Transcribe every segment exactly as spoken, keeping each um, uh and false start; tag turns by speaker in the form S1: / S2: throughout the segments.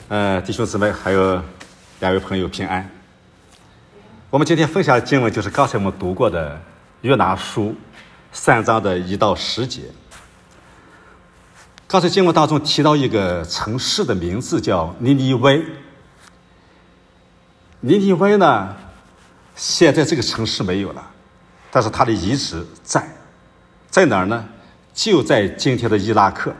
S1: 呃，弟兄姊妹，还有两位朋友平安。我们今天分享的经文就是刚才我们读过的约拿书三章的一到十节。刚才经文当中提到一个城市的名字叫尼尼微。尼尼微呢，现在这个城市没有了，但是它的遗址在，在哪儿呢？就在今天的伊拉克。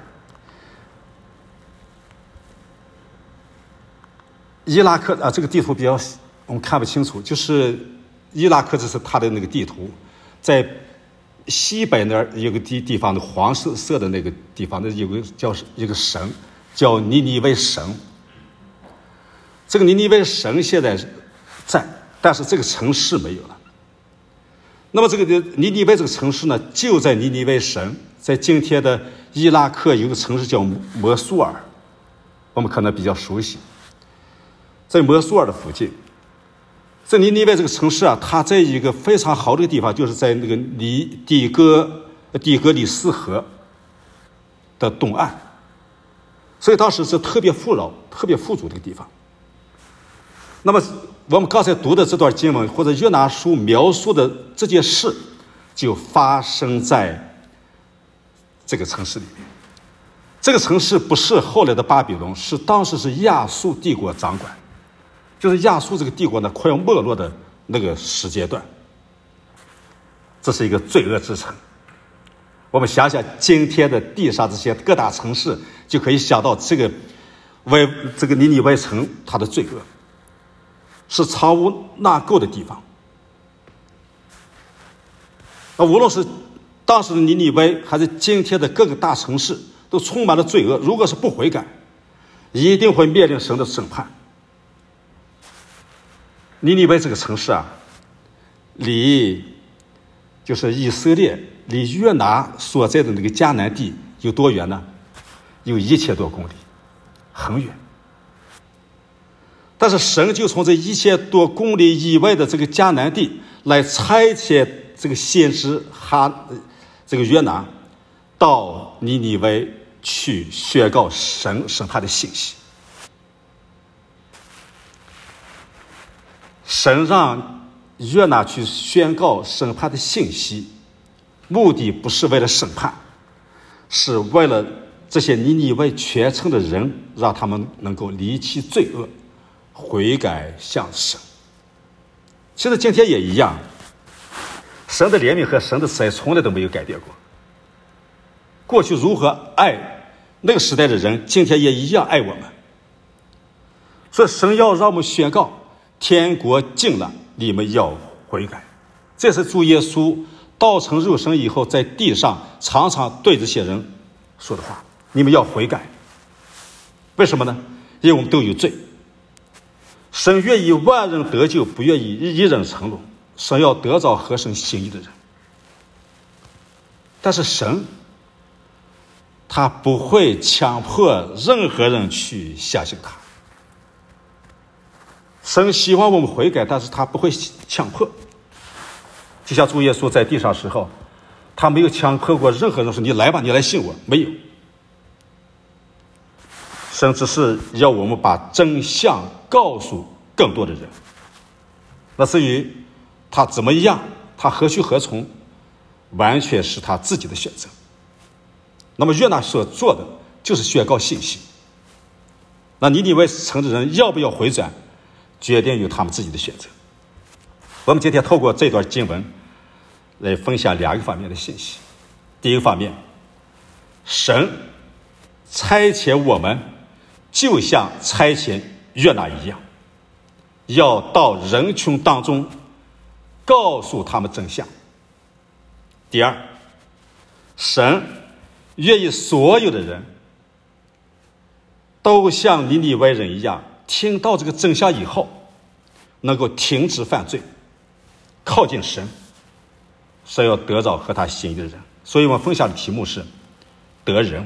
S1: 伊拉克啊，这个地图比较我们看不清楚，就是伊拉克，这是它的那个地图，在西北那儿有个地地方的黄色色的那个地方，那有个叫一个省，叫尼尼微省。这个尼尼微省现在在，但是这个城市没有了。那么这个尼尼微这个城市呢，就在尼尼微省，在今天的伊拉克有个城市叫摩苏尔，我们可能比较熟悉。在摩苏尔的附近，在尼尼微这个城市啊，它在一个非常好的地方，就是在那个尼底格底格里斯河的东岸，所以当时是特别富饶、特别富足的一个地方。那么我们刚才读的这段经文，或者约拿书描述的这件事，就发生在这个城市里面。这个城市不是后来的巴比伦，是当时是亚述帝国掌管。就是亚述这个帝国呢快要没落的那个时阶段，这是一个罪恶之城。我们想想今天的地上这些各大城市，就可以想到这个为这个尼尼微城它的罪恶，是藏污纳垢的地方。那无论是当时的尼尼微，还是今天的各个大城市，都充满了罪恶。如果是不悔改，一定会面临神的审判。尼尼微这个城市啊，离就是以色列离约拿所在的那个迦南地有多远呢？有一千多公里，很远。但是神就从这一千多公里以外的这个迦南地来差遣这个先知哈这个约拿到尼尼微去宣告神审判的信息。神让约拿去宣告审判的信息，目的不是为了审判，是为了这些尼尼微全城的人，让他们能够离弃罪恶，悔改向神。其实今天也一样，神的怜悯和神的慈爱从来都没有改变过。过去如何爱那个时代的人，今天也一样爱我们。所以神要让我们宣告，天国近了，你们要悔改。这是主耶稣道成肉身以后在地上常常对这些人说的话，你们要悔改。为什么呢？因为我们都有罪。神愿意万人得救，不愿意一人沉沦。神要得着合神心意的人。但是神他不会强迫任何人去相信他。神希望我们悔改，但是他不会强迫。就像主耶稣在地上时候，他没有强迫过任何人说你来吧，你来信我，没有。神只是要我们把真相告诉更多的人。那至于他怎么样，他何去何从，完全是他自己的选择。那么约拿所做的就是宣告信息。那尼尼微城的人要不要回转，决定由他们自己的选择。我们今天透过这段经文来分享两个方面的信息。第一个方面，神差遣我们就像差遣约拿一样，要到人群当中告诉他们真相。第二，神愿意所有的人都像尼尼微人一样，听到这个真相以后能够停止犯罪，靠近神，是要得着和他心意的人。所以我们分享的题目是得人。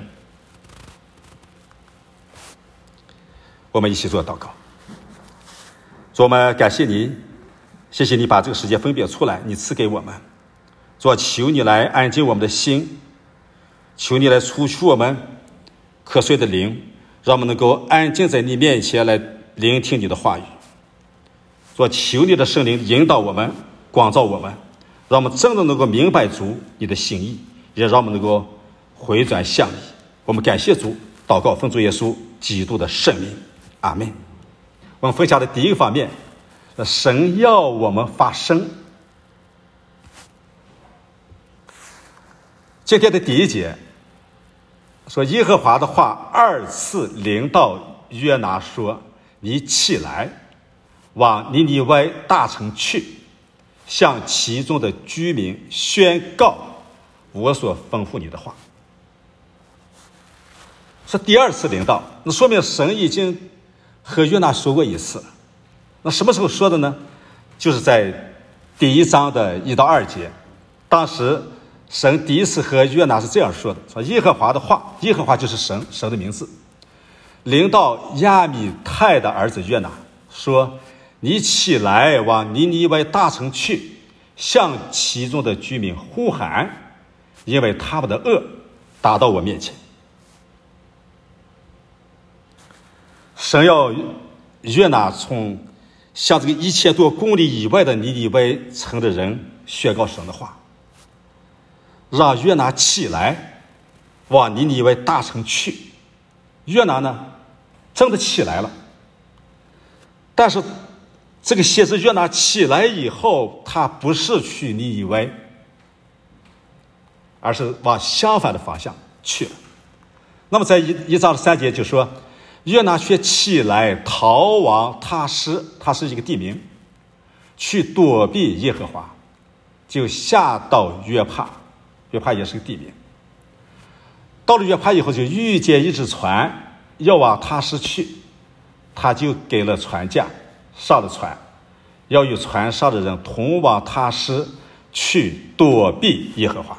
S1: 我们一起做祷告。主，我们感谢你，谢谢你把这个时间分别出来，你赐给我们。主，求你来安静我们的心，求你来除去我们瞌睡的灵， 让我们能够安静在你面前来聆听你的话语。说求你的圣灵引导我们，光照我们，让我们真的能够明白主你的心意，也让我们能够回转向你。我们感谢主，祷告奉主耶稣基督的圣名，阿们。我们分享的第一个方面，神要我们发声。今天的第一节说，耶和华的话二次临到约拿说，你起来，往尼尼微大城去，向其中的居民宣告我所吩咐你的话。是第二次临到，那说明神已经和约拿说过一次。那什么时候说的呢？就是在第一章的一到二节。当时神第一次和约拿是这样说的，说耶和华的话，耶和华就是神，神的名字，临到亚米太的儿子约拿说，你起来，往尼尼微大城去，向其中的居民呼喊，因为他们的恶达到我面前。神要约拿从向这个一千多公里以外的尼尼微城的人宣告神的话，让约拿起来，往尼尼微大城去。约拿呢，真的起来了，但是这个先知约拿起来以后，他不是去尼尼微，而是往相反的方向去了。那么在一一章的三节就说，约拿却起来逃往他施，他是一个地名，去躲避耶和华，就下到约帕，约帕也是个地名。到了约帕以后，就遇见一只船要往他施去，他就给了船价，上了船，要与船上的人同往他施去躲避耶和华。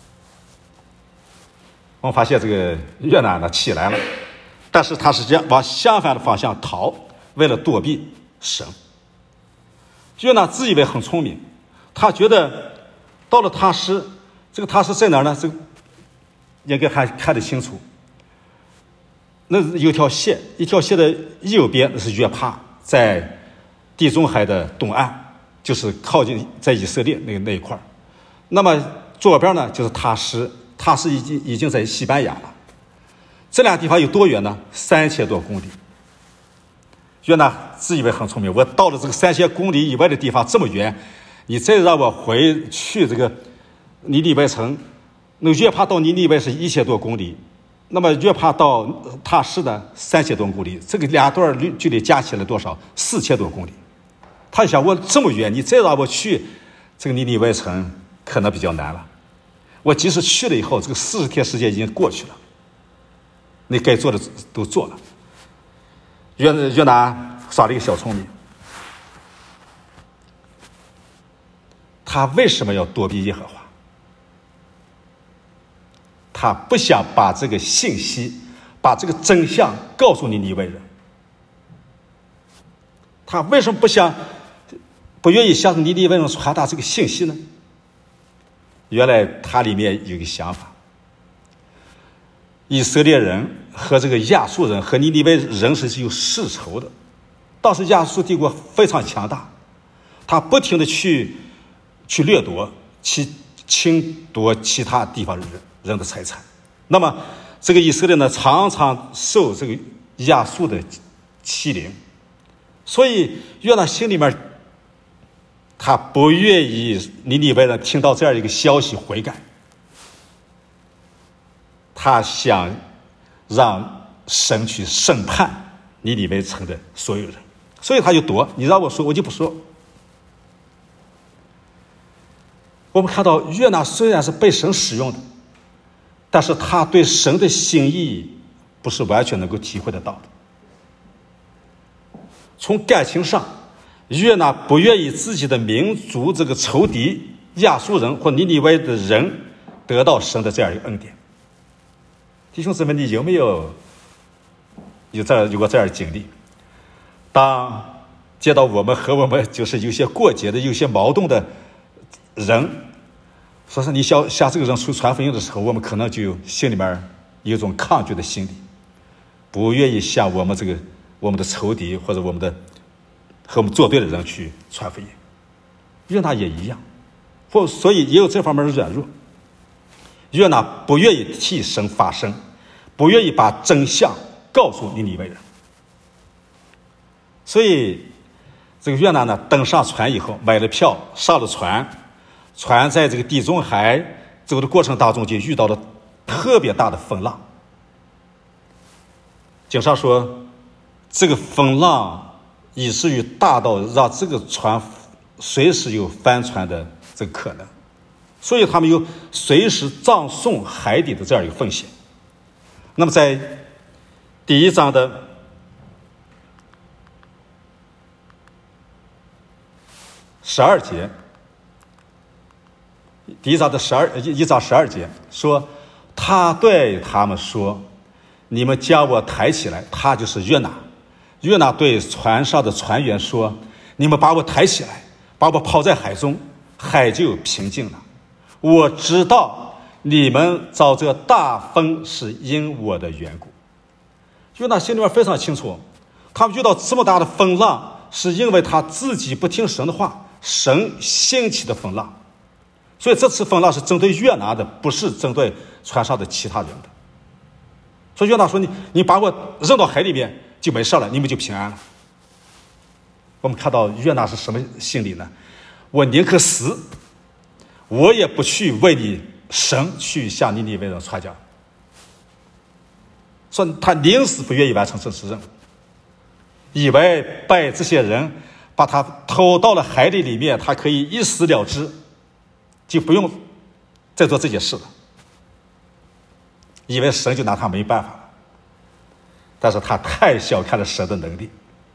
S1: 我们发现这个约拿呢起来了，但是他是这样往相反的方向逃，为了躲避神。约拿自以为很聪明，他觉得到了他施，这个他施在哪儿呢？这个应该还看得清楚。那有条线，一条线的右边那是约帕，在地中海的东岸，就是靠近在以色列那个那一块。那么左边呢就是他施，他施已经已经在西班牙了。这俩地方有多远呢？三千多公里。约拿自以为很聪明，我到了这个三千公里以外的地方这么远，你再让我回去这个尼尼微城，那约帕到尼尼微是一千多公里，那么约帕到他施呢三千多公里，这个两段距离加起来多少？四千多公里。他想，我这么远，你再让我去这个尼尼微城，可能比较难了。我即使去了以后，这个四十天时间已经过去了，你该做的都做了。约约拿耍了一个小聪明，他为什么要躲避耶和华？他不想把这个信息，把这个真相告诉尼尼微人。他为什么不想，不愿意向尼尼微人传达这个信息呢？原来他里面有一个想法，以色列人和这个亚述人和尼尼微人是有世仇的。当时亚述帝国非常强大，他不停的去去掠夺、去侵夺其他地方人人的财产。那么这个以色列呢，常常受这个亚述的欺凌，所以约拿心里面他不愿意尼尼微人听到这样一个消息悔改，他想让神去审判尼尼微城的所有人，所以他就躲，你让我说我就不说。我们看到约拿虽然是被神使用的，但是他对神的心意不是完全能够体会得到的。从感情上，约拿不愿意自己的民族这个仇敌亚述人或尼尼微的人得到神的这样一个恩典。弟兄姊妹，你有没有有这样有过这样的经历？当见到我们和我们就是有些过节的、有些矛盾的人，说是你向向这个人传福音的时候，我们可能就心里面有一种抗拒的心理， 不愿意向我们这个我们的仇敌或者我们的和我们作对的人去传福音。约拿也一样，或所以也有这方面的软弱。约拿不愿意替神发声，不愿意把真相告诉尼尼微人。所以这个约拿呢，登上船以后，买了票，上了船，船在这个地中海走的过程当中，就遇到了特别大的风浪。经上说，这个风浪以至于大到让这个船随时有翻船的这个可能，所以他们有随时葬送海底的这样一个风险。那么在第一章的十二节，第一章的十二一章十二节说，他对他们说，你们将我抬起来。他就是约拿。约拿对船上的船员说，你们把我抬起来，把我抛在海中，海就平静了。我知道你们遭这大风是因我的缘故。约拿心里面非常清楚，他们遇到这么大的风浪，是因为他自己不听神的话，神兴起的风浪。所以这次风浪是针对约拿的，不是针对船上的其他人的。所以约拿说，你你把我扔到海里面就没事了，你们就平安了。我们看到约拿是什么心理呢？我宁可死，我也不去为你神去向尼尼微人传讲。说他宁死不愿意完成这次任务，以为拜这些人把他投到了海里里面，他可以一死了之，就不用再做这件事了，以为神就拿他没办法了。但是他太小看了神的能力。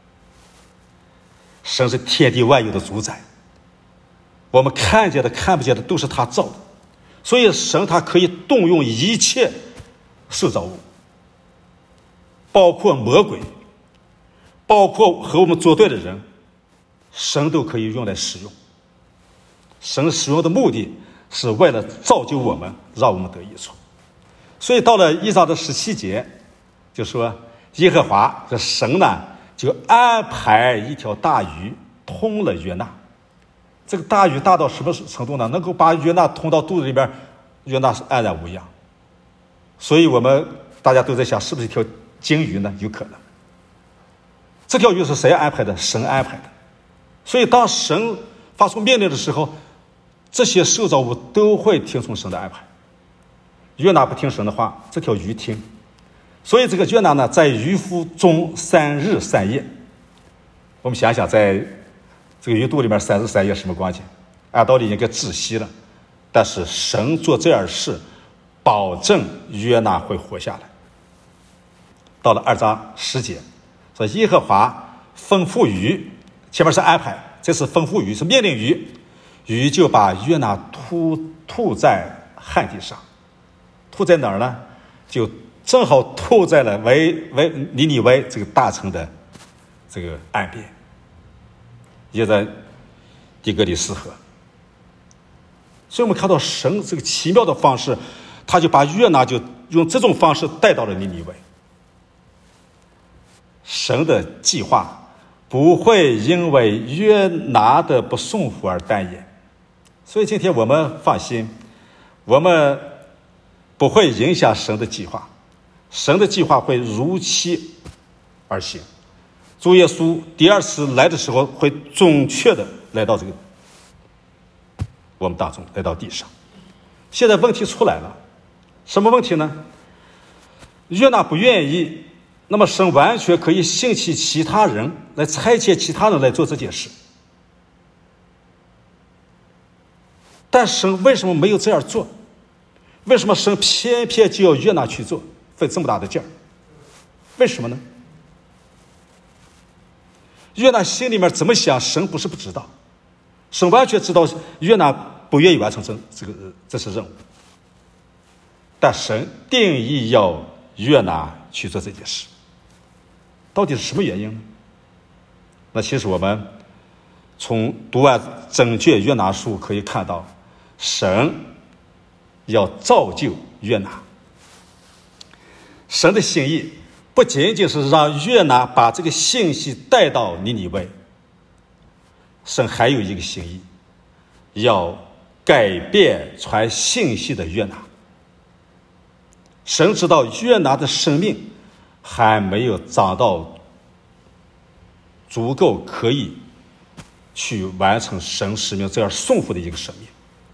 S1: 神是天地万有的主宰，我们看见的看不见的都是他造的，所以神他可以动用一切受造物，包括魔鬼，包括和我们作对的人，神都可以用来使用。神使用的目的是为了造就我们，让我们得益处。所以到了一章的十七节就说，耶和华这神呢就安排一条大鱼通了约拿。这个大鱼大到什么程度呢？能够把约拿通到肚子里边，约拿是安然无恙。所以我们大家都在想，是不是一条鲸鱼呢？有可能。这条鱼是谁安排的？神安排的。所以当神发出命令的时候，这些受造物都会听从神的安排。约拿不听神的话，这条鱼听。所以这个约拿呢，在鱼腹中三日三夜。我们想想，在这个鱼肚里面三日三夜什么关系？按道理应该窒息了，但是神做这样的事，保证约拿会活下来。到了二章十节，说耶和华吩咐鱼，前面是安排，这是吩咐鱼，是命令鱼，鱼就把约拿吐吐在旱地上。吐在哪儿呢？就正好吐在了为为尼尼微这个大城的这个岸边，也在底格里斯河。所以我们看到神这个奇妙的方式，他就把约拿就用这种方式带到了尼尼微。神的计划不会因为约拿的不顺服而单言，所以今天我们放心，我们不会影响神的计划，神的计划会如期而行。主耶稣第二次来的时候，会准确的来到这个我们当中，来到地上。现在问题出来了，什么问题呢？约拿不愿意，那么神完全可以兴起其他人来差遣其他人来做这件事，但神为什么没有这样做？为什么神偏偏就要约拿去做，费这么大的劲儿？为什么呢？约拿心里面怎么想，神不是不知道，神完全知道约拿不愿意完成这这个这是任务，但神定义要约拿去做这件事，到底是什么原因呢？那其实我们从读完整卷约拿书可以看到，神要造就约拿，神的心意不仅仅是让约拿把这个信息带到尼尼微，神还有一个心意，要改变传信息的约拿。神知道约拿的生命还没有长到足够可以去完成神使命这样送福的一个生命，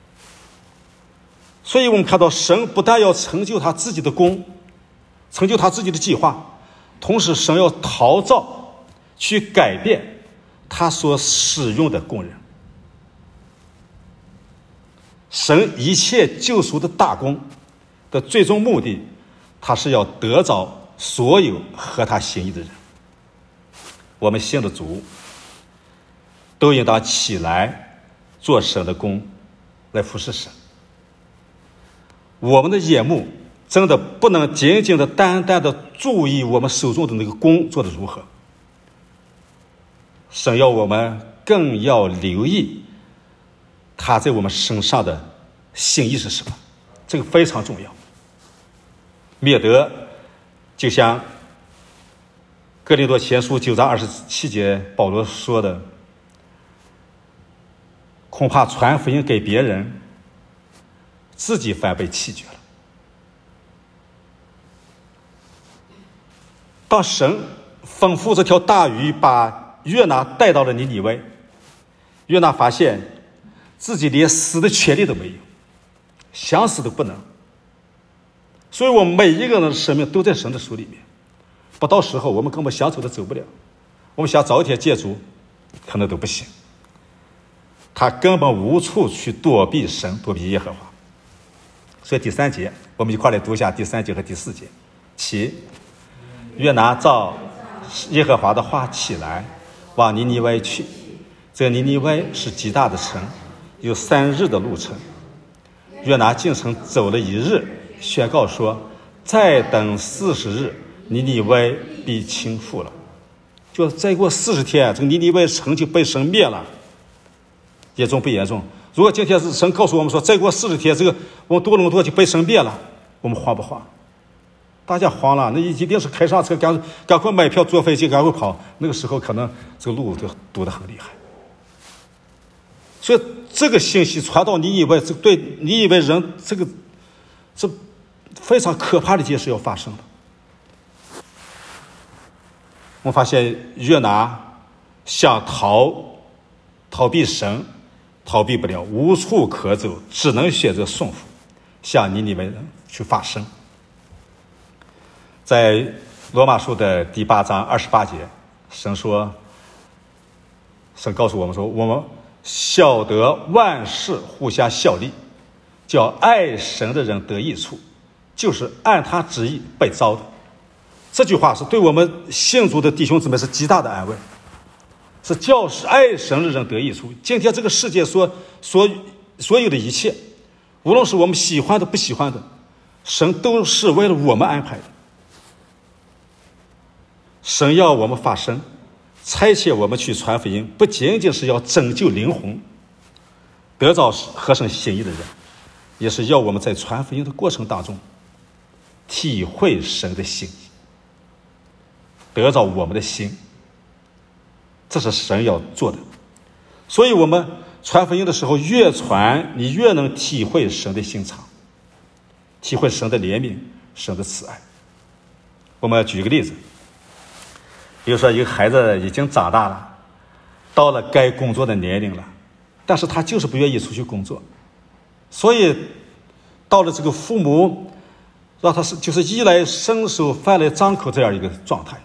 S1: 所以我们看到神不但要成就他自己的功，成就他自己的计划，同时神要陶造去改变他所使用的工人。神一切救赎的大功的最终目的，他是要得着所有合他心意的人。我们信的主都应当起来做神的工，来服侍神。我们的眼目真的不能仅仅的单单的注意我们手中的那个工做得如何，神要我们更要留意他在我们身上的心意是什么，这个非常重要。免得就像哥林多前书九章二十七节保罗说的，恐怕传福音给别人，自己反被弃绝了。当神吩咐这条大鱼把约拿带到了尼尼微，约拿发现自己连死的权利都没有，想死都不能。所以我们每一个人的生命都在神的手里面，不到时候我们根本想走都走不了，我们想早一天见主可能都不行，他根本无处去躲避神，躲避耶和华。所以第三节我们一块来读一下第三节和第四节。其约拿照耶和华的话起来，往尼尼微去。这尼尼微是极大的城，有三日的路程。约拿进城走了一日，宣告说，再等四十日，尼尼微必倾覆了。就再过四十天，这个尼尼微城就被神灭了。严重不严重？如果今天是神告诉我们说，再过四十天，这个我们多伦多就被神灭了，我们慌不慌？大家慌了，那一定是开上车，赶赶快买票坐飞机，赶快跑。那个时候可能这个路就堵得很厉害。所以这个信息传到尼尼微，这对尼尼微人，这个这非常可怕的一件事要发生了。我发现约拿想逃逃避神，逃避不了，无处可走，只能选择顺服，向尼尼微人去发声。在罗马书的第八章二十八节，神说，神告诉我们说，我们晓得万事互相效力，叫爱神的人得益处，就是按他旨意被招的。这句话是对我们信主的弟兄姊妹是极大的安慰，是叫爱神的人得益处。今天这个世界所所所有的一切，无论是我们喜欢的不喜欢的，神都是为了我们安排的。神要我们发声，差遣我们去传福音，不仅仅是要拯救灵魂，得着合神心意的人，也是要我们在传福音的过程当中体会神的心意，得着我们的心，这是神要做的。所以我们传福音的时候，越传你越能体会神的心肠，体会神的怜悯，神的慈爱。我们举一个例子，比如说一个孩子已经长大了，到了该工作的年龄了，但是他就是不愿意出去工作，所以到了这个父母让他是就是衣来伸手饭来张口这样一个状态。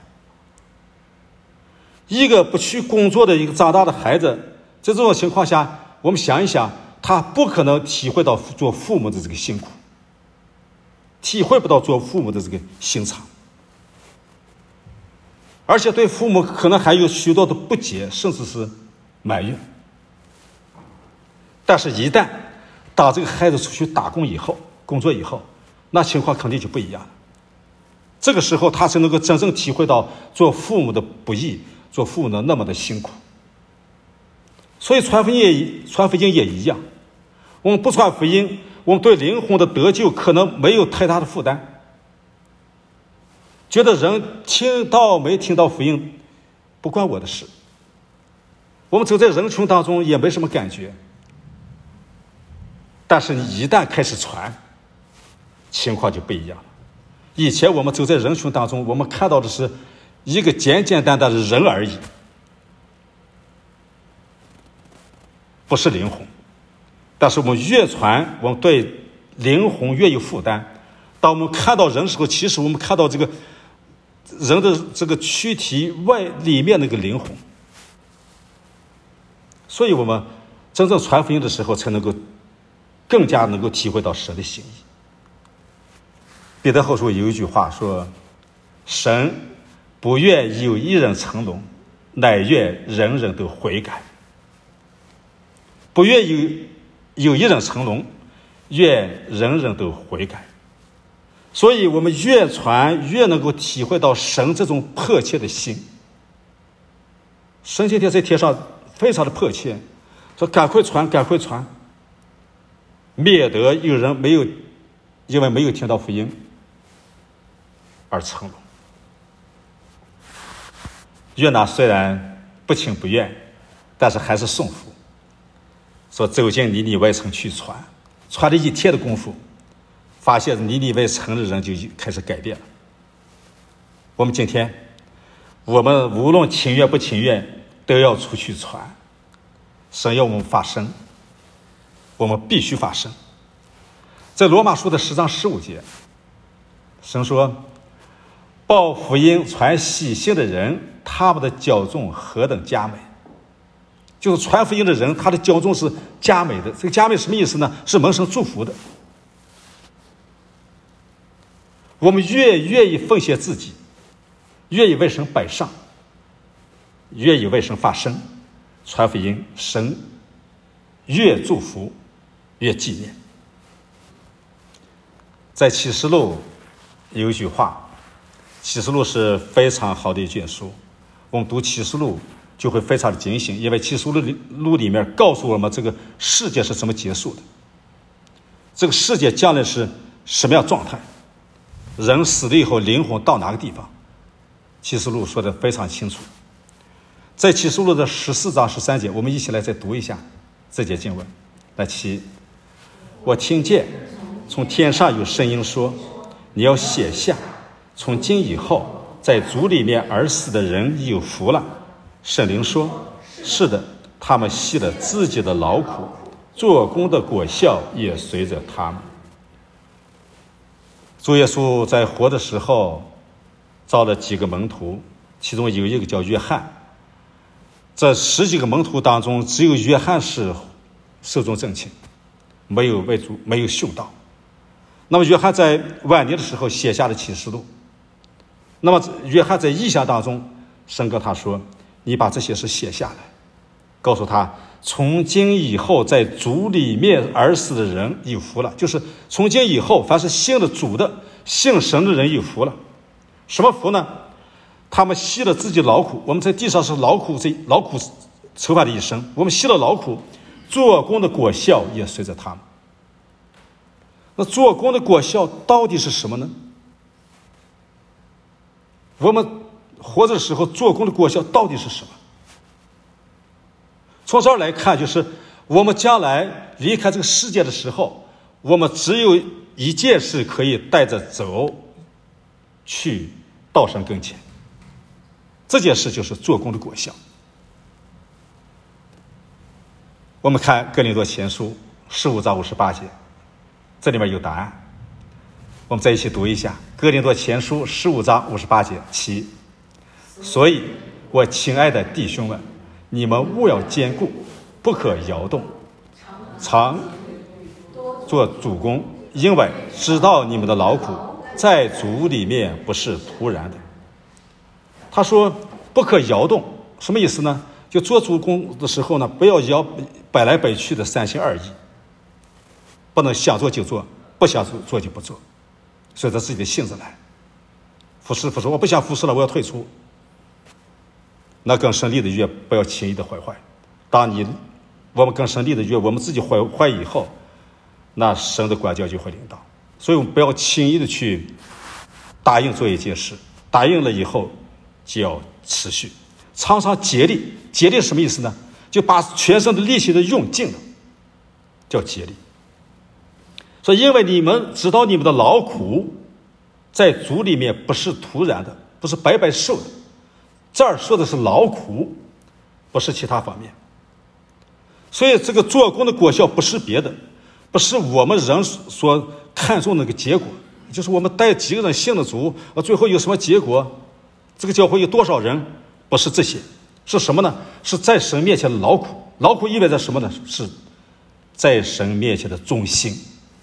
S1: 一个不去工作的一个长大的孩子，在这种情况下，我们想一想，他不可能体会到做父母的这个辛苦，体会不到做父母的这个心肠，而且对父母可能还有许多的不解，甚至是埋怨。但是一旦当这个孩子出去打工以后，工作以后，那情况肯定就不一样了。这个时候他才能够真正体会到做父母的不易，做父母的那么的辛苦。所以传福音也传福音也一样，我们不传福音，我们对灵魂的得救可能没有太大的负担。 觉得人听到没听到福音不关我的事。我们走在人群当中也没什么感觉，但是你一旦开始传，情况就不一样了。以前我们走在人群当中，我们看到的是一个简简单单的人而已，不是灵魂。但是我们越传，我们对灵魂越有负担。当我们看到人的时候，其实我们看到这个人的这个躯体外里面那个灵魂。所以我们真正传福音的时候，才能够更加能够体会到神的心意。彼得后书有一句话说：神不愿有一人沉沦，乃愿人人都悔改。不愿有有一人沉沦，愿人人都悔改。所以我们越传越能够体会到神这种迫切的心。神今天在天上非常的迫切，说赶快传赶快传，免得有人没有因为没有听到福音而沉沦。约拿虽然不情不愿，但是还是顺服，说走进尼尼微城去传，传了一天的功夫，发现尼尼微城的人就开始改变了。我们今天我们无论情愿不情愿都要出去传，神要我们发声，我们必须发声。在罗马书的十章十五节，神说：报福音传喜信的人，他们的骄纵何等佳美。就是传福音的人，他的骄纵是佳美的。这个佳美什么意思呢？是蒙神祝福的。我们越愿意奉献自己，愿意为神摆上，愿意为神发声，传福音，神越祝福越纪念。在启示录有一句话，启示录是非常好的一卷书，我们读启示录就会非常的警醒，因为启示录里面告诉我们这个世界是怎么结束的，这个世界将来是什么样状态，人死了以后灵魂到哪个地方，启示录说的非常清楚。在启示录的十四章十三节，我们一起来再读一下这节经文。来，七，我听见从天上有声音说，你要写下，从今以后在主里面而死的人有福了。圣灵说，是的，他们吸了自己的劳苦，做工的果效也随着他们。主耶稣在活的时候招了几个门徒，其中有一个叫约翰。这十几个门徒当中，只有约翰是寿终正寝，没有为主没有殉道。那么约翰在晚年的时候写下了启示录。那么约翰在异象当中，神跟他说，你把这些事写下来，告诉他，从今以后在主里面而死的人有福了。就是从今以后凡是信了主的，信神的人有福了。什么福呢？他们吸了自己劳苦，我们在地上是劳苦这劳苦筹办的一生，我们吸了劳苦，做工的果效也随着他们。那做工的果效到底是什么呢？我们活着的时候做工的果效到底是什么？从这儿来看，就是我们将来离开这个世界的时候，我们只有一件事可以带着走去到神跟前，这件事就是做工的果效。我们看哥林多前书十五章五十八节，这里面有答案，我们再一起读一下。哥林多前书十五章五十八节，七，所以我亲爱的弟兄们，你们务要坚固，不可摇动，常做主工，因为知道你们的劳苦在主里面不是突然的。他说不可摇动，什么意思呢？就做主工的时候呢，不要摇摆来摆去的三心二意，不能想做就做，不想做就不做，随着自己的性子来。服侍服侍，我不想服侍了，我要退出。那跟神立的约不要轻易的毁坏。当你我们跟神立的约，我们自己坏坏以后，那神的管教就会领导。所以我们不要轻易的去答应做一件事， 答应了以后就要持续，常常竭力。竭力是什么意思呢？就把全身的力气都用尽了，叫竭力。说因为你们知道你们的劳苦在主里面不是突然的，不是白白受的。这儿说的是劳苦，不是其他方面。所以这个做工的果效不是别的，不是我们人所看重的那个结果，就是我们带几个人信了主，最后有什么结果，这个教会有多少人，不是这些，是什么呢？是在神面前的劳苦。劳苦意味着什么呢？是在神面前的忠心。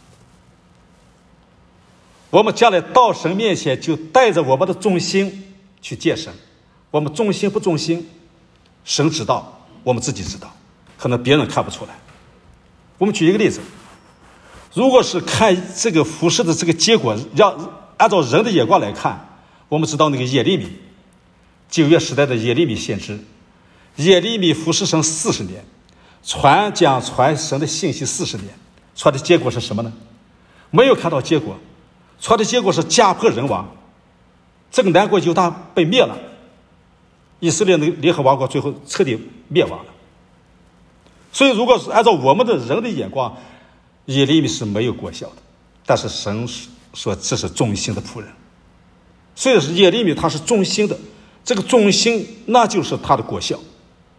S1: 我们将来到神面前，就带着我们的忠心去见神。我们忠心不忠心，神知道，我们自己知道，可能别人看不出来。我们举一个例子，如果是看这个服事的这个结果，要按照人的眼光来看，我们知道那个耶利米，旧约时代的耶利米先知，耶利米服事神四十年，传讲传神的信息四十年，传的结果是什么呢？没有看到结果，传的结果是家破人亡，这个南国犹大被灭了，以色列的联合王国最后彻底灭亡了。所以如果是按照我们的人的眼光，耶利米是没有果效的，但是神说这是忠心的仆人。所以耶利米他是忠心的，这个忠心那就是他的果效。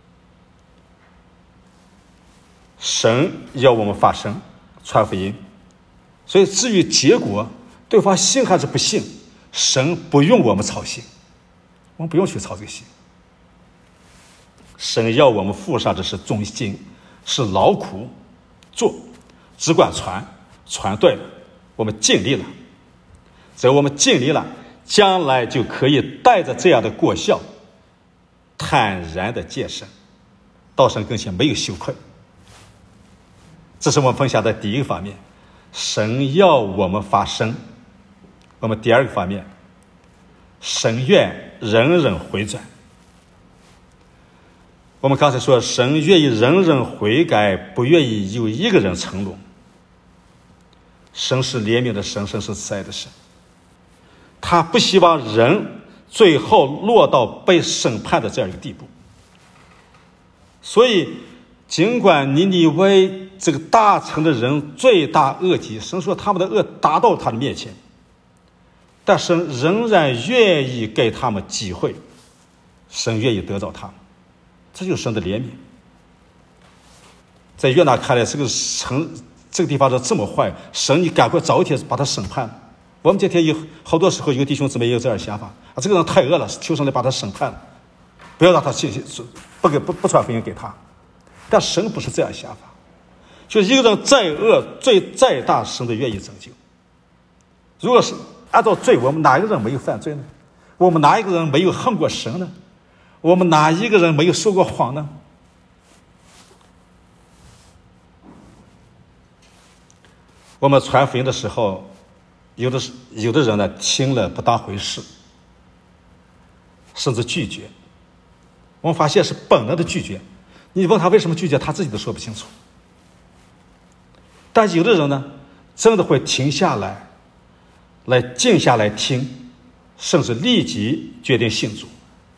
S1: 神要我们发声传福音，所以至于结果对方信还是不信，神不用我们操心，我们不用去操这个心。神要我们付上的是忠心，是劳苦做，只管传，传对了，我们尽力了。只要我们尽力了，将来就可以带着这样的果效，坦然的见神，到神跟前没有羞愧。这是我们分享的第一个方面，神要我们发声。我们第二个方面，神愿人人回转。我们刚才说，神愿意人人悔改，不愿意有一个人沉沦。神是怜悯的神，神是慈爱的神，他不希望人最后落到被审判的这样一个地步。所以尽管尼尼微这个大城的人罪大恶极，神说他们的恶达到他的面前，但神仍然愿意给他们机会，神愿意得到他们，这就是神的怜悯。在约拿看来，这个城这个地方是这么坏，神你赶快早一天把他审判了。我们今天有好多时候有弟兄姊妹也有这样的想法啊，这个人太恶了，求神来把他审判了，不要让他信息不给不不传福音给他。但神不是这样想法，就一个人再恶罪再大，神都愿意拯救。如果是按照罪，我们哪一个人没有犯罪呢？我们哪一个人没有恨过神呢？我们哪一个人没有说过谎呢？我们传福音的时候，有的有的人呢听了不当回事，甚至拒绝。我们发现是本能的拒绝，你问他为什么拒绝，他自己都说不清楚。但有的人呢，真的会停下来，来静下来听，甚至立即决定信主。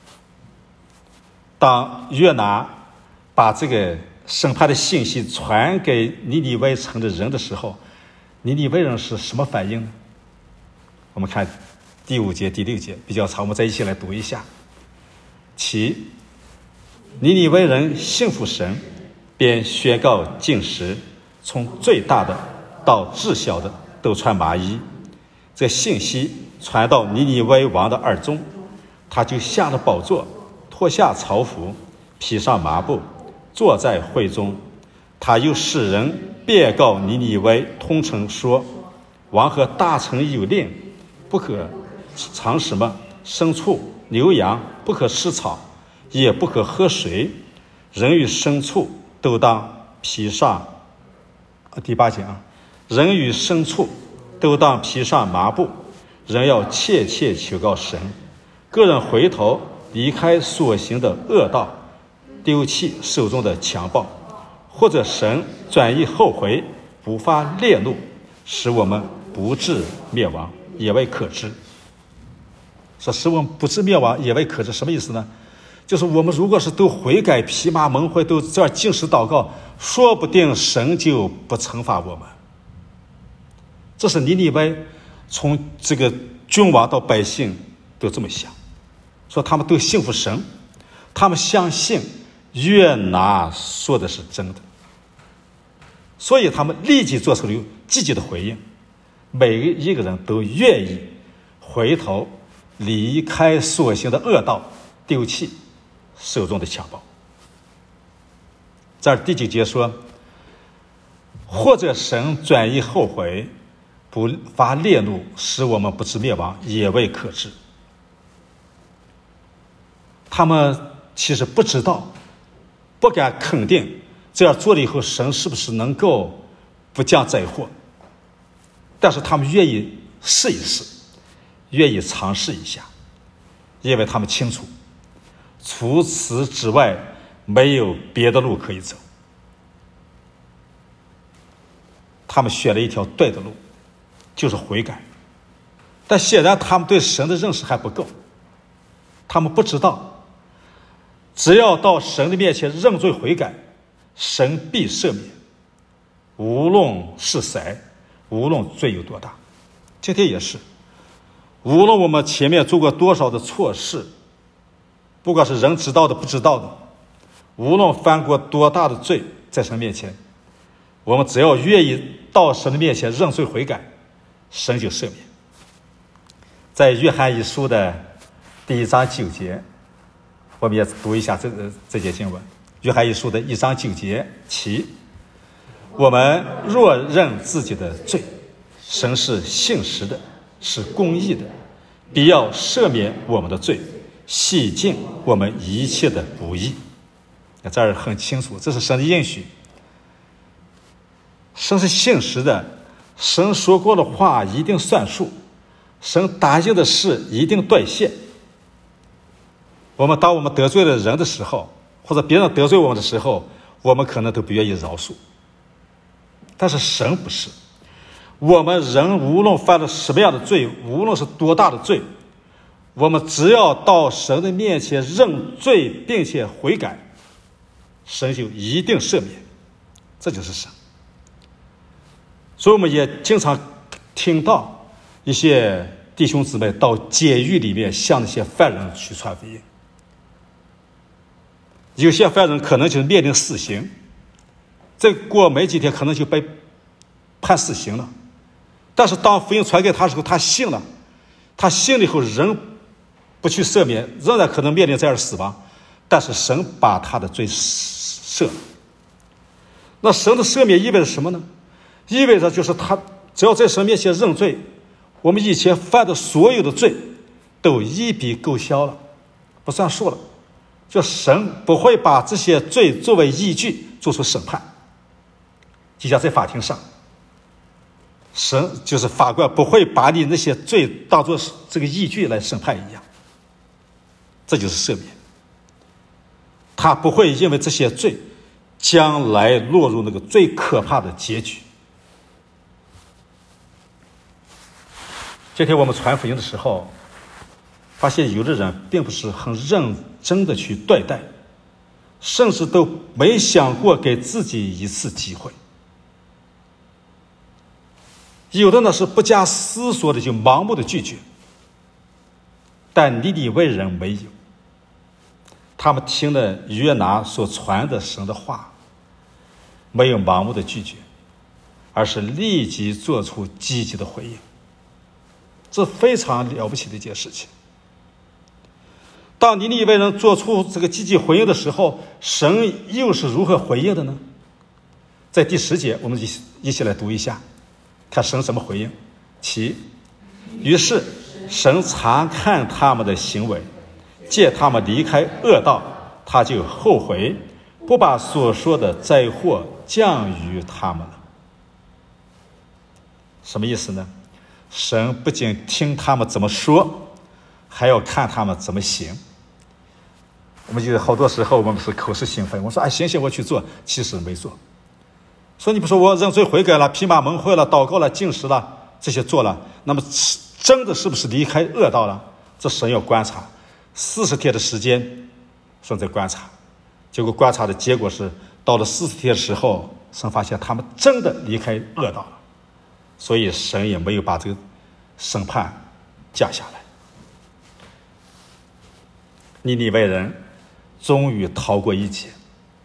S1: 当约拿把这个审判的信息传给尼尼微城的人的时候，尼尼微人是什么反应呢？我们看第五节第六节比较长，我们再一起来读一下。其尼尼微人信服神，便宣告禁食，从最大的到至小的都穿麻衣。这信息传到尼尼微王的耳中，他就下了宝座，脱下朝服，披上麻布，坐在会中。他又使人便告尼尼微通城说，王和大臣有令，不可尝什么牲畜牛羊，不可吃草，也不可喝水，人与牲畜都当披上第八节啊，人与牲畜都当披上麻布，人要切切求告神，个人回头离开所行的恶道，丢弃手中的强暴，或者神转意后悔，不发烈怒，使我们不致灭亡，也未可知。 说使我们不至灭亡，也为可知。什么意思呢？就是我们如果是都悔改、披麻蒙灰，都这样禁食祷告，说不定神就不惩罚我们。这是尼尼微从这个君王到百姓都这么想，说他们都信服神，他们相信约拿说的是真的，所以他们立即做出了积极的回应，每一个人都愿意回头离开所行的恶道，丢弃手中的强暴。这儿第九节说，或者神转意后悔，不发烈怒，使我们不至灭亡，也未可知。他们其实不知道，不敢肯定这样做了以后神是不是能够不降灾祸，但是他们愿意试一试，愿意尝试一下，因为他们清楚除此之外没有别的路可以走。他们选了一条对的路，就是悔改。但显然他们对神的认识还不够，他们不知道只要到神的面前认罪悔改，神必赦免，无论是谁，无论罪有多大。今天也是，无论我们前面做过多少的错事，不管是人知道的不知道的，无论犯过多大的罪，在神面前我们只要愿意到神的面前认罪悔改，神就赦免。在约翰一书的第一章九节，我们也读一下这这节经文。约翰一书的一章九节起，我们若认自己的罪，神是信实的，是公义的，必要赦免我们的罪，洗净我们一切的不义。这儿很清楚，这是神的应许。神是信实的，神说过的话一定算数，神答应的事一定兑现。我们当我们得罪了人的时候，或者别人得罪我们的时候，我们可能都不愿意饶恕，但是神不是。我们人无论犯了什么样的罪，无论是多大的罪，我们只要到神的面前认罪并且悔改，神就一定赦免。这就是神。所以我们也经常听到一些弟兄姊妹到监狱里面向那些犯人去传福音。有些犯人可能就面临死刑，再过没几天可能就被判死刑了，但是当福音传给他的时候，他信了，他信了以后人不去赦免，仍然可能面临这样的死亡，但是神把他的罪赦了。那神的赦免意味着什么呢？意味着就是他只要在神面前认罪，我们以前犯的所有的罪都一笔勾销了，不算数了。就神不会把这些罪作为依据做出审判，就像在法庭上，神就是法官不会把你那些罪当作这个依据来审判一样。这就是赦免，他不会因为这些罪将来落入那个最可怕的结局。今天我们传福音的时候，发现有的人并不是很认真的去对待，甚至都没想过给自己一次机会。有的呢是不加思索的就盲目的拒绝，但尼尼微人没有，他们听了约拿所传的神的话，没有盲目的拒绝，而是立即做出积极的回应。这非常了不起的一件事情。当尼尼微人做出这个积极回应的时候，神又是如何回应的呢？在第十节我们一起来读一下，看神怎么回应。其于是神察看他们的行为，见他们离开恶道，他就后悔，不把所说的灾祸降于他们了。什么意思呢？神不仅听他们怎么说，还要看他们怎么行。我们就好多时候我们是口是心非，我说哎行行我去做，其实没做。所以你不说我认罪悔改了，披麻蒙灰了，祷告了，禁食了，这些做了，那么真的是不是离开恶道了？ 这神要观察四十天的时间，神在观察，结果观察的结果是，到了四十天的时候，神发现他们真的离开恶道了，所以神也没有把这个审判降下来。尼尼微人终于逃过一劫。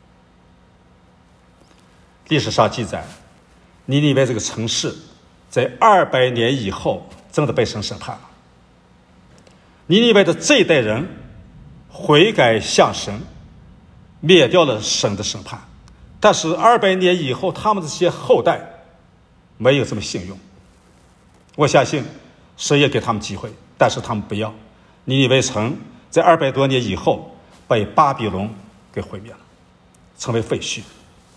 S1: 历史上记载，尼尼微这个城市在二百年以后真的被神审判了。尼尼微的这一代人悔改向神，灭掉了神的审判，但是二百年以后，他们这些后代没有这么幸运。我相信神也给他们机会，但是他们不要。尼尼微城在二百多年以后被巴比伦给毁灭了，成为废墟。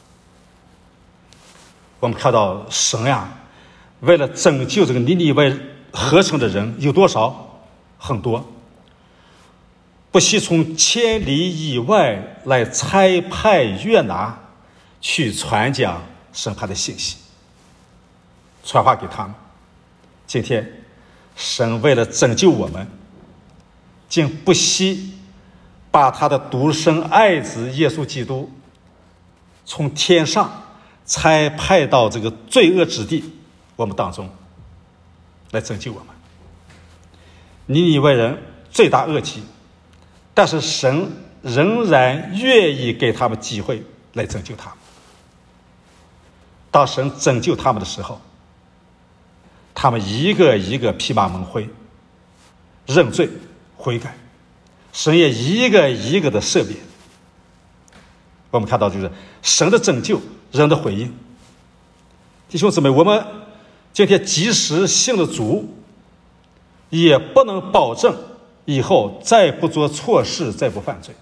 S1: 我们看到神呀，为了拯救这个尼尼微合成的人有多少？很多，不惜从千里以外来差派约拿去传讲审判的信息，传话给他们。今天神为了拯救我们，竟不惜把他的独生爱子耶稣基督从天上差派到这个罪恶之地我们当中来拯救我们。尼尼微人罪大恶极，但是神仍然愿意给他们机会来拯救他们。当神拯救他们的时候，他们一个一个披麻蒙灰，认罪悔改，神也一个一个的赦免。我们看到就是神的拯救，人的回应。弟兄姊妹，我们今天即使信了主，也不能保证以后再不做错事，再不犯罪。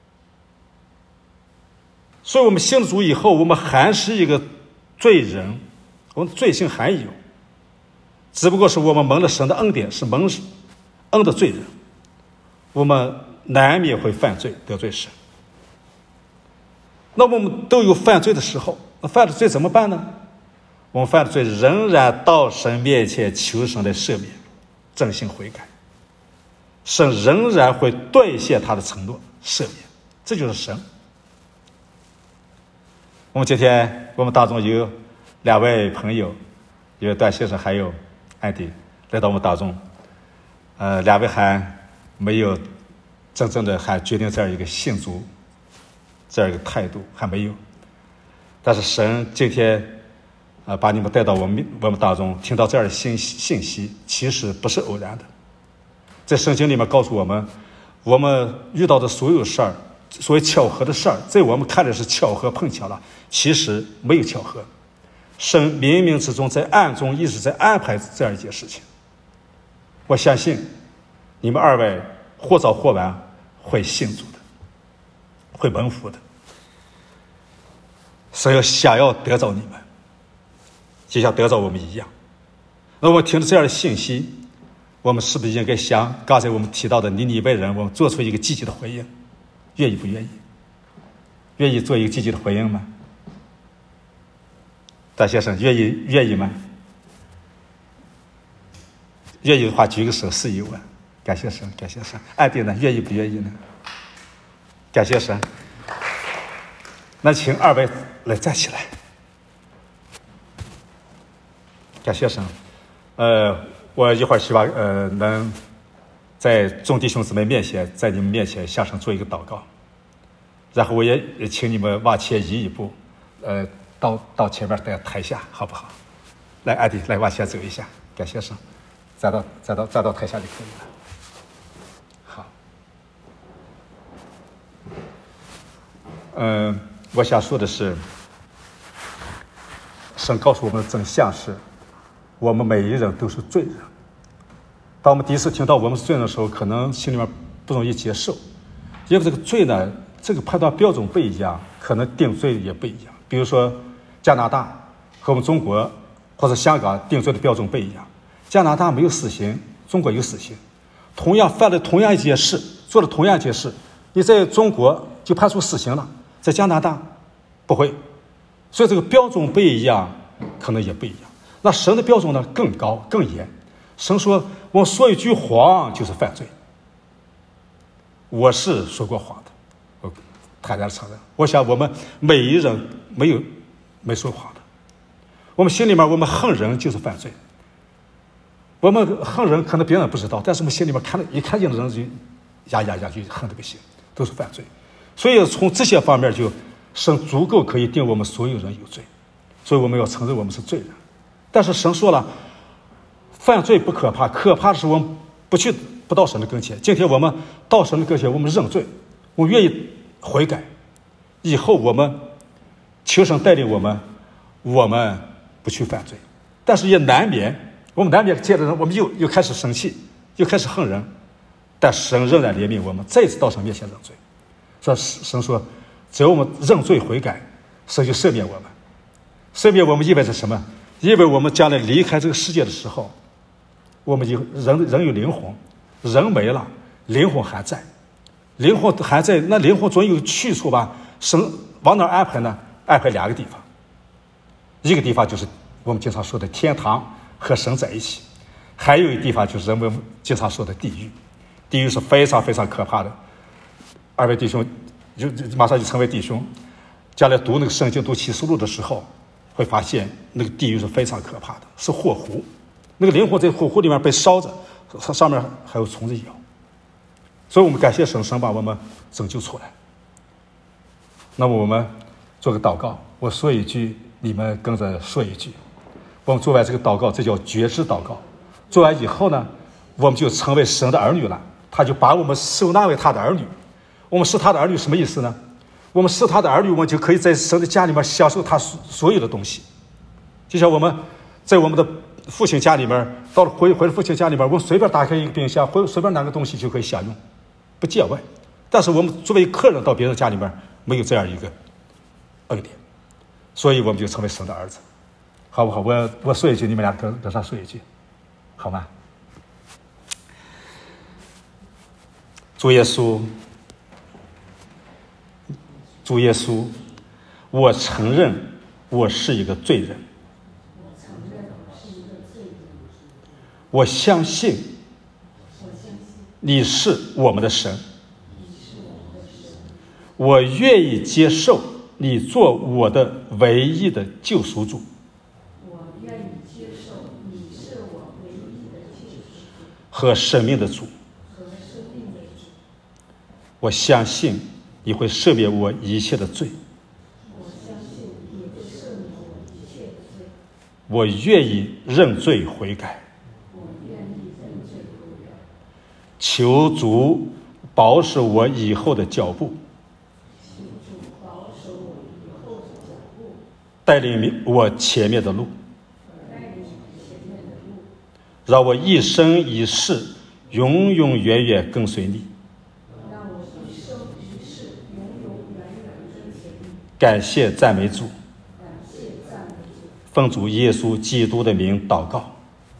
S1: 所以我们信了主以后，我们还是一个罪人，我们的罪性还有，只不过是我们蒙了神的恩典，是蒙恩的罪人，我们难免会犯罪得罪神。那么我们都有犯罪的时候，那犯了罪怎么办呢？我们犯了罪仍然到神面前求神来赦免，真心悔改，神仍然会兑现他的承诺，赦免。这就是神。我们今天我们当中有两位朋友，一位段先生还有安迪来到我们当中，呃，两位还没有真正的还决定这样一个信主这样一个态度，还没有。但是神今天呃，把你们带到我们我们当中，听到这样的信信息，其实不是偶然的。在圣经里面告诉我们，我们遇到的所有事儿，所谓巧合的事儿，在我们看来是巧合碰巧了，其实没有巧合。神冥冥之中在暗中一直在安排这样一件事情。我相信你们二位或早或晚会信主的，会蒙福的。神要想要得着你们，就像得着我们一样。那我们听了这样的信息，我们是不是应该像刚才我们提到的尼尼微人，我们做出一个积极的回应？愿意不愿意？愿意做一个积极的回应吗？大先生，愿意愿意吗？愿意的话举个手示意我。感谢神，感谢神。安迪呢？愿意不愿意呢？感谢神。那请二位来站起来。感谢神。呃，我一会儿希望呃能在众弟兄姊妹面前，在你们面前向神做一个祷告，然后我也请你们往前移一步，呃，到到前面在台下，好不好？来，安迪，来往前走一下。感谢神，站到站到站到台下就可以了。好。嗯、呃，我想说的是，神告诉我们的真相是，我们每一人都是罪人。当我们第一次听到我们是罪人的时候，可能心里面不容易接受，因为这个罪呢，这个判断标准不一样，可能定罪也不一样。比如说加拿大和我们中国或者香港定罪的标准不一样，加拿大没有死刑，中国有死刑。同样犯了同样一件事，做了同样一件事，你在中国就判处死刑了，在加拿大不会。所以这个标准不一样，可能也不一样。那神的标准呢更高更严。神说我说一句谎就是犯罪， 我是说过谎的，我坦然承认。我想我们每一人没有没说谎的，我们心里面我们恨人就是犯罪。我们恨人可能别人不知道，但是我们心里面看一看见的人就呀呀呀就恨这个心，都是犯罪。所以从这些方面就神足够可以定我们所有人有罪，所以我们要承认我们是罪人。但是神说了，犯罪不可怕，可怕的是我们不去不到神的跟前。今天我们到神的跟前，我们认罪，我们愿意悔改，以后我们求神带领我们，我们不去犯罪。但是也难免，我们难免见的人，我们又又开始生气，又开始恨人，但神仍然怜悯我们，再一次到神面前认罪。所以神说，只要我们认罪悔改，神就赦免我们。赦免我们意味着什么？因为我们将来离开这个世界的时候，我们就人人有灵魂，人没了，灵魂还在，灵魂还在，那灵魂总有去处吧？神往哪儿安排呢？安排两个地方，一个地方就是我们经常说的天堂，和神在一起；还有一个地方就是人们经常说的地狱。地狱是非常非常可怕的。二位弟兄就马上就成为弟兄，将来读那个圣经读启示录的时候，会发现那个地狱是非常可怕的，是火湖，那个灵魂在火湖里面被烧着，上面还有虫子咬。所以我们感谢神，神把我们拯救出来。那么我们做个祷告，我说一句，你们跟着说一句。我们做完这个祷告，这叫觉知祷告。做完以后呢，我们就成为神的儿女了，他就把我们收纳为他的儿女。我们是他的儿女什么意思呢？我们是他的儿女，我们就可以在神的家里面享受他所有的东西。就像我们在我们的父亲家里面，到了回回了父亲家里面，我们随便打开一个冰箱，或随便拿个东西就可以享用，不见外。但是我们作为客人到别人家里面，没有这样一个恩典，所以我们就成为神的儿子，好不好？我我说一句，你们俩跟跟他说一句，好吗？主耶稣。主耶稣，我承认我是一个罪人，我相信你是我们的神，我愿意接受你做我的唯一的救赎主，和生命的主，我相信你会赦免我一切的罪，我愿意认罪悔改，求主保守我以后的脚步，带领我前面的路，让我一生一世永永远远跟随你。感谢赞美主，奉主耶稣基督的名祷告，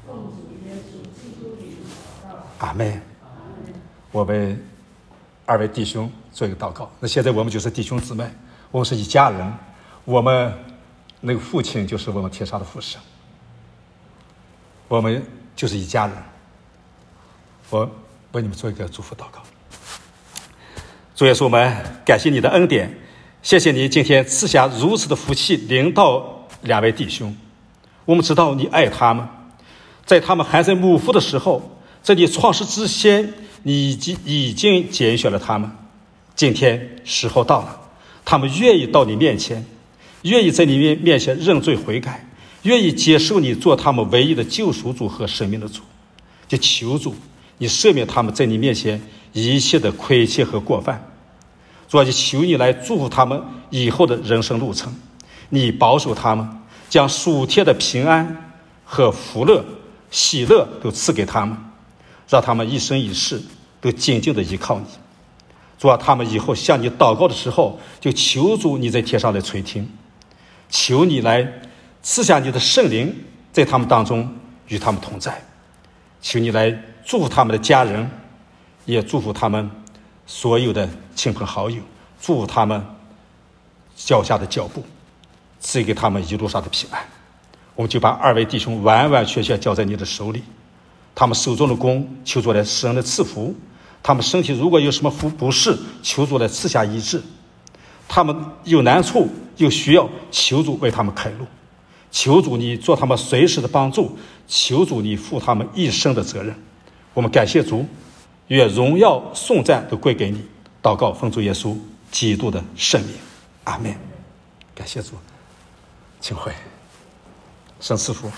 S1: 阿们。我为二位弟兄做一个祷告。那现在我们就是弟兄姊妹，我们是一家人，我们那个父亲就是我们天上的父神，我们就是一家人。我为你们做一个祝福祷告。主耶稣，我们感谢你的恩典，谢谢你今天赐下如此的福气临到两位弟兄。我们知道你爱他们，在他们还在母腹的时候，在你创世之前，你已经已经拣选了他们。今天时候到了，他们愿意到你面前，愿意在你面面前认罪悔改，愿意接受你做他们唯一的救赎主和生命的主。就求主你赦免他们在你面前一切的亏欠和过犯。主啊，就求你来祝福他们以后的人生路程，你保守他们，将属天的平安和福乐喜乐都赐给他们，让他们一生一世都紧紧的依靠你。主啊，他们以后向你祷告的时候，就求主你在天上来垂听，求你来赐下你的圣灵在他们当中与他们同在，求你来祝福他们的家人，也祝福他们所有的亲朋好友，祝福他们脚下的脚步，赐给他们一路上的平安。我们就把二位弟兄完完全全交在你的手里，他们手中的功求主来施恩的赐福， 他们身体如果有什么不不适，求主来赐下医治；他们有难处有需要，求主为他们开路。求主你做他们随时的帮助，求主你负他们一生的责任。我们感谢主，愿荣耀颂赞都归给你。祷告奉主耶稣基督的圣名，阿们。感谢主，请回，圣赐福。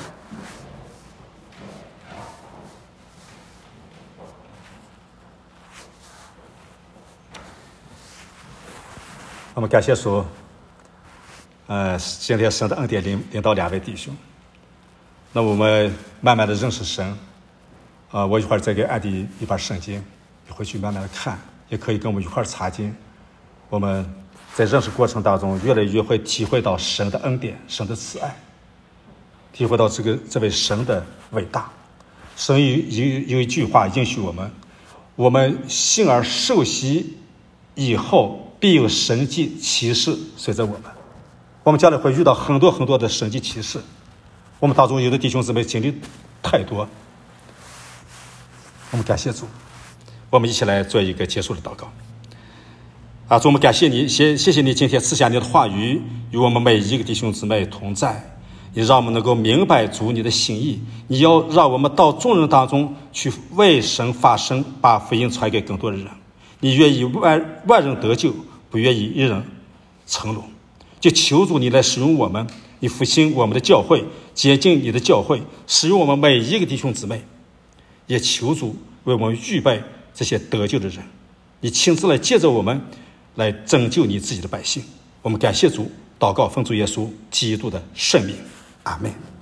S1: 我们感谢主，呃，今天神的恩典领领到两位弟兄，那我们慢慢的认识神，啊、呃，我一会儿再给安迪一本圣经，你回去慢慢的看，也可以跟我们一块儿查经。我们在认识过程当中，越来越会体会到神的恩典、神的慈爱，体会到这个这位神的伟大。神有有有一句话应许我们：我们信而受洗以后，必有神迹奇事随着我们。我们将来会遇到很多很多的神迹奇事，我们当中有的弟兄姊妹经历太多。我们感谢主，我们一起来做一个结束的祷告。啊，主，我们感谢你，谢谢谢你今天赐下你的话语与我们每一个弟兄姊妹同在，你让我们能够明白主你的心意，你要让我们到众人当中去为神发声，把福音传给更多的人。你愿意万万人得救，不愿意一人成龙。就求主你来使用我们，你复兴我们的教会，洁净你的教会，使用我们每一个弟兄姊妹，也求主为我们预备这些得救的人，你亲自来借着我们来拯救你自己的百姓。我们感谢主，祷告奉主耶稣基督的圣名，阿们。